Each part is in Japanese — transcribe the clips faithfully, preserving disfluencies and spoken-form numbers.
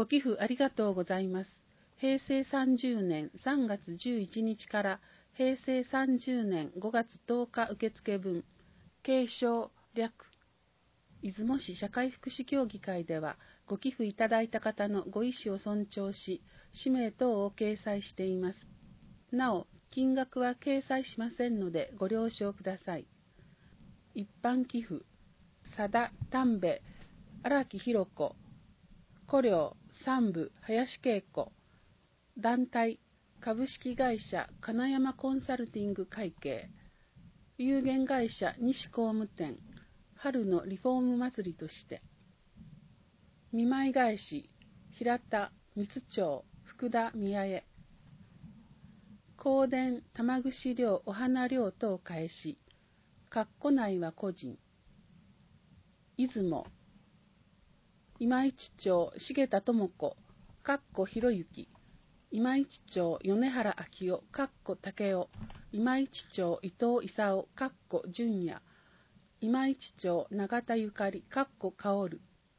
ご寄付ありがとうございます。へいせいさんじゅうねんさんがつじゅういちにちからへいせいさんじゅうねんごがつとおか受付分、継承略、出雲市社会福祉協議会では、ご寄付いただいた方のご意思を尊重し、氏名等を掲載しています。なお、金額は掲載しませんのでご了承ください。一般寄付、佐田丹部荒木弘子、古領三部林恵子、団体株式会社金山コンサルティング会計、有限会社西工務店春のリフォーム祭りとして、見舞い返し平田三町福田宮江、香典玉串料お花料等返し、括弧内は個人、出雲今市町重田智子、かっこひろゆき、今市町米原昭夫、かっこ武雄、今市町伊藤勲、かっこ純也、今市町永田ゆかり、かっこ薫、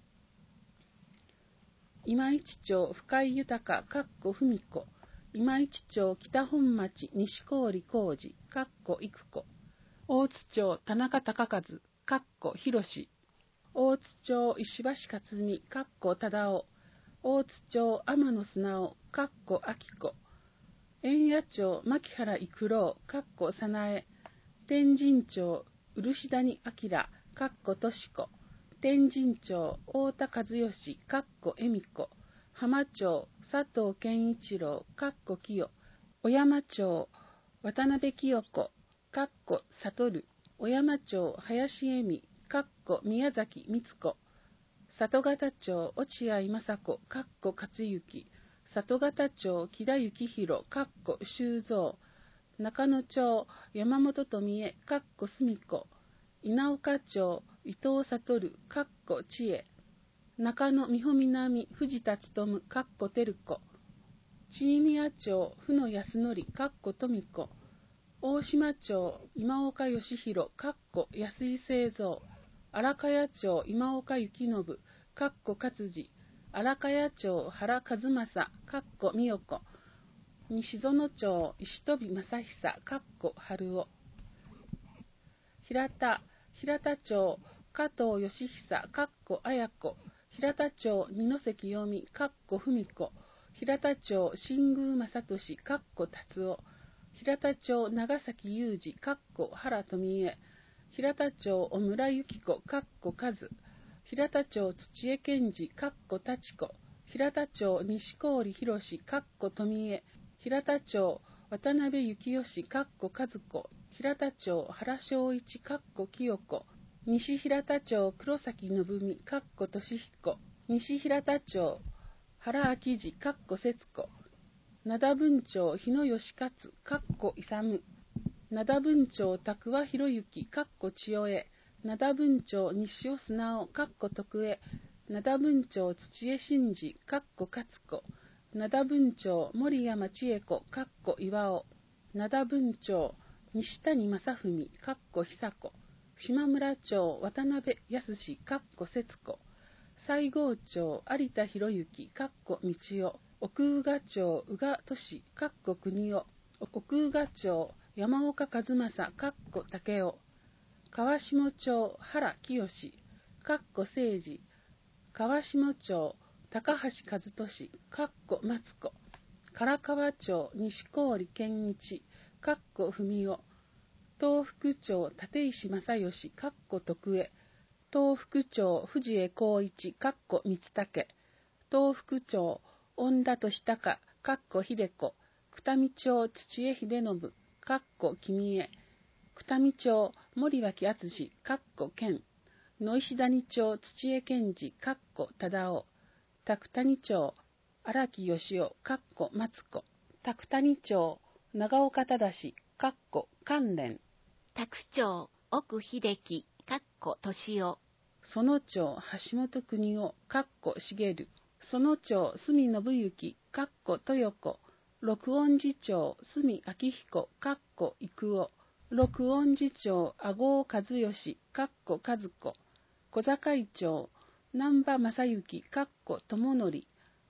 今市町深井豊、かっこ文子、今市町北本町西郡浩二、かっこ育子、大津町田中隆和、かっこ広志、大津町石橋克美、かっこ忠夫、大津町天野砂夫、かっこ明子、円谷町牧原育郎、かっこ早苗、天神町漆谷明、かっことし子、天神町太田和義、かっこ恵美子、浜町佐藤健一郎、かっこ清、小山町渡辺清子、かっこ悟、小山町林恵美、かっこ宮崎光子、里方町落合雅子、かっこ勝之、里方町木田幸宏、かっこ修造、中野町山本富江、かっこ澄子、稲岡町伊藤悟、かっこ知恵、中野美穂南藤田勉、かっこ照子、千宮町府野康則、かっこ富子、大島町今岡義弘、かっこ安井製造、荒茅町今岡幸信、かっこ勝次、荒茅町原和正、かっこ美代子、西園町石飛正久、かっこ春夫、平田平田町加藤義久、かっこ綾子、平田町二関よみ、かっこ文子、平田町新宮正俊、かっこ達夫、平田町長崎裕二、かっこ原富江、平田町小村由紀子、かっこ和、平田町土江健二、かっこ立子、平田町西郡博士、かっこ富江、平田町渡辺幸義、かっこ和子、平田町原正一、かっこ清子、西平田町黒崎信美、かっこ俊彦、西平田町原明治、かっこ節子、灘分町日野義勝、かっこ勇、灘分町拓和博之、かっこ千代江、灘分町西尾砂夫、かっこ徳江、灘分町土江真二、かっこ勝子、灘分町森山千恵子、かっこ岩尾、灘分町西谷正文、かっこ久子、島村町渡辺康、かっこ節子、西郷町有田博之、かっこ道夫、奥宇賀町宇賀俊、かっこ国夫、奥宇賀町山岡和正、かっこ武雄、川下町原清、かっこ誠治、川下町高橋和俊、かっこ松子、唐川町西郡健一、かっこ文夫、東福町立石正義、かっこ徳江、東福町藤江光一、かっこ光武、東福町恩田俊孝、かっこ秀子、二見町土江秀信、かっこ君江、二見町森脇敦、かっこ健、野石谷町土江健二、かっこ忠夫、宅谷町荒木義夫、かっこ松子、宅谷町長岡忠、かっこ関連、 宅町奥秀樹、かっこ俊夫、 園町橋本邦夫、かっこ茂、園町住信之、かっこ豊子、六音寺町住明彦、かっこ育夫、六音寺町阿郷和義、かっこ和子、小坂井町難波正幸、かっこ智則、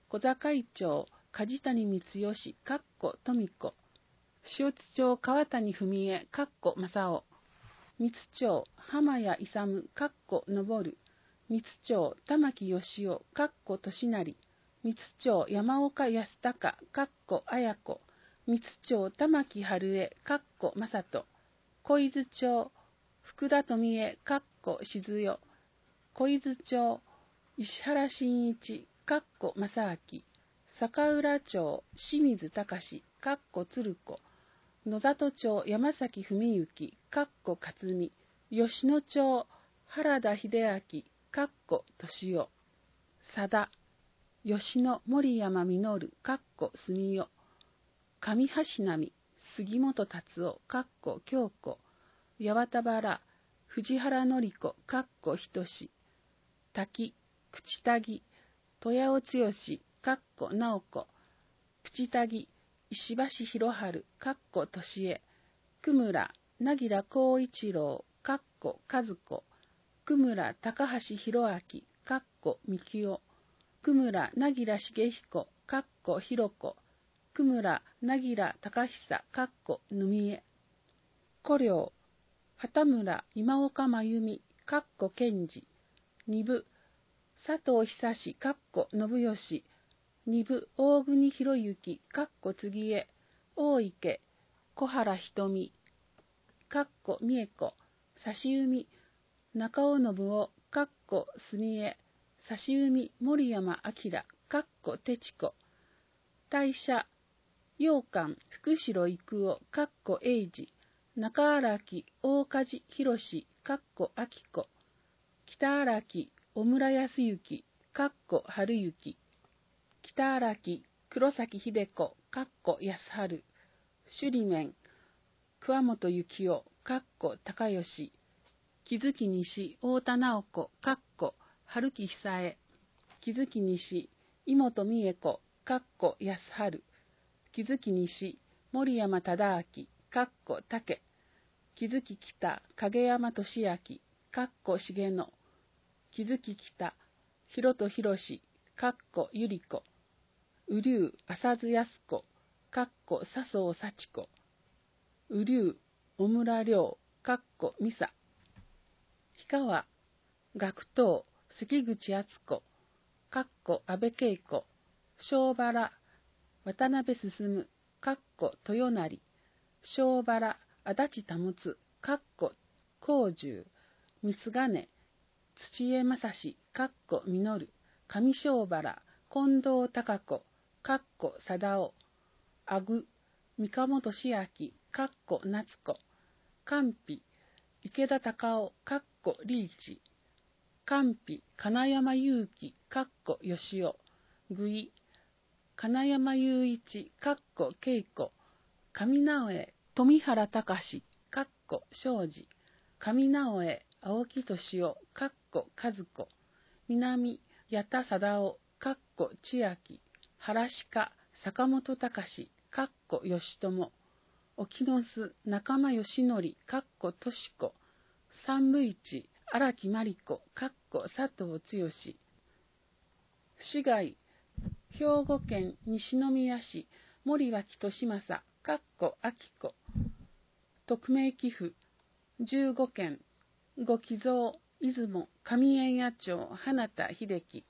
小坂町梶谷光義、かっこ富子、塩津町川谷文江、かっこ正雄、三津町浜谷勇、かっこ昇る、三津町玉木義雄、かっこ利成、三津町山岡康隆、かっこ綾子、三津町玉木春江、かっこ正人、小伊豆町福田富江、かっこ静代、小伊豆町石原真一、かっこ正明、坂浦町清水隆、かっこ鶴子、野里町山崎文幸、かっこ勝美、吉野町原田秀明、かっこ敏夫、佐田、吉野森山実、かっこ住代、上橋並、杉本達夫、かっこ京子、八幡原、藤原紀子、かっこ仁志、滝、口田木、豊尾剛、かっこ直子、口田木、石橋博春、かっこ俊恵、久村、名木幸一郎、かっこ和子、久村高橋博明、かっこ幹夫、久村名木重彦、かっこ弘子、久村名木隆久、かっこぬみえ、古領、畑村今岡真由美、かっこ健二、二部、佐藤久志、かっこ信義、二部、大国博之、かっこ次江、大池、小原瞳、かっこ美恵子、差し海、中尾信夫、かっこ住江、差し海、森山明、かっこてちこ、大社、洋館、福城育夫、かっこ英二、中荒木、大梶博、かっこ明子、北荒木、小村康之、かっこ春之、北荒木、黒崎秀子、かっこ安春、首里面、桑本幸夫、かっこ高吉、木月西、太田直子、かっこ春木久恵、木月西、妹美恵子、かっこ安春、木月西、森山忠明、かっこ竹、木月北、影山俊明、かっこ重野、木月北、広戸博士、かっこゆり子、雨竜、浅津康子、かっこ笹生幸子、雨竜、小村良、かっこ美沙、氷川、学頭、関口敦子、かっこ安倍恵子、小原、渡辺進、かっこ豊成、小原、足立保、かっこ光十、三金、土江正史、かっこ実、上小原、近藤孝子、かっこ貞夫、阿具、三鴨俊明、かっこ夏子、官費、池田隆夫、かっこリーチ、官費、金山祐樹、かっこ義夫、具井、金山雄一、かっこ恵子、上直江、富原隆、かっこ庄司、上直江、青木俊夫、かっこ和子、南、矢田貞夫、かっこ千秋、原鹿、坂本隆、かっこ義友、沖ノ巣、仲間義則、かっことし子、三部一、荒木真理子、かっこ佐藤剛、市外、兵庫県西宮市、森脇利正、かっこ明子、匿名寄付、じゅうごけん、ご寄贈、出雲、上円谷町、花田秀樹。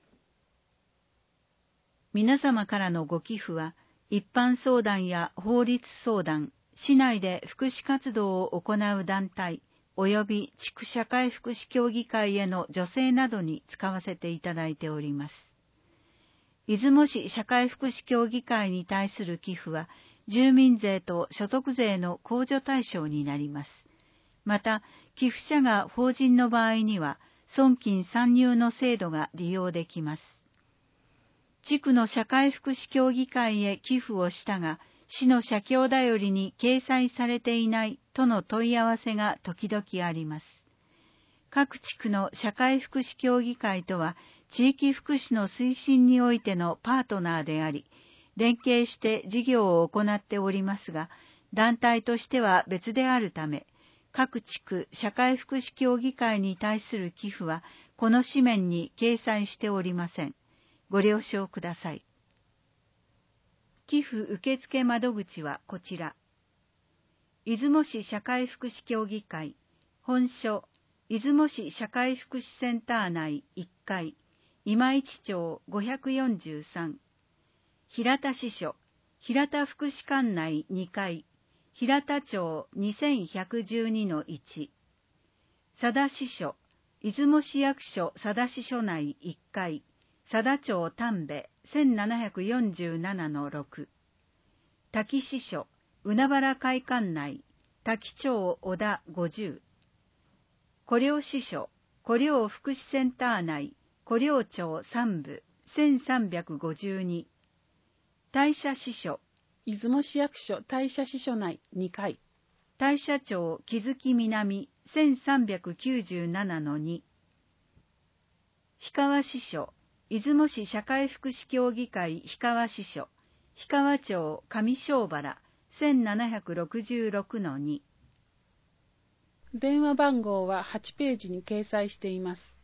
皆様からのご寄付は、一般相談や法律相談、市内で福祉活動を行う団体、及び地区社会福祉協議会への助成などに使わせていただいております。出雲市社会福祉協議会に対する寄付は、住民税と所得税の控除対象になります。また、寄付者が法人の場合には、損金算入の制度が利用できます。地区の社会福祉協議会へ寄付をしたが、市の社協だよりに掲載されていないとの問い合わせが時々あります。各地区の社会福祉協議会とは、地域福祉の推進においてのパートナーであり、連携して事業を行っておりますが、団体としては別であるため、各地区社会福祉協議会に対する寄付は、この紙面に掲載しておりません。 ご了承ください。寄付受付窓口はこちら。出雲市社会福祉協議会、本所、出雲市社会福祉センター内いっかい、今市町ごひゃくよんじゅうさん、平田支所、平田福祉館内にかい、平田町にせんひゃくじゅうにのいち、佐田支所、出雲市役所佐田支所内いっかい、佐田町丹部せんななひゃくよんじゅうななのろく、滝支所、海原会館内、滝町小田ごじゅう、古領支所、古領福祉センター内、古領町三部せんさんびゃくごじゅうに、大社支所、 出雲市役所大社支所内にかい、 大社町木月南せんさんびゃくきゅうじゅうななのに、氷川支所、出雲市社会福祉協議会氷川支所、氷川町上庄原せんななひゃくろくじゅうろくのに。 電話番号ははちページに掲載しています。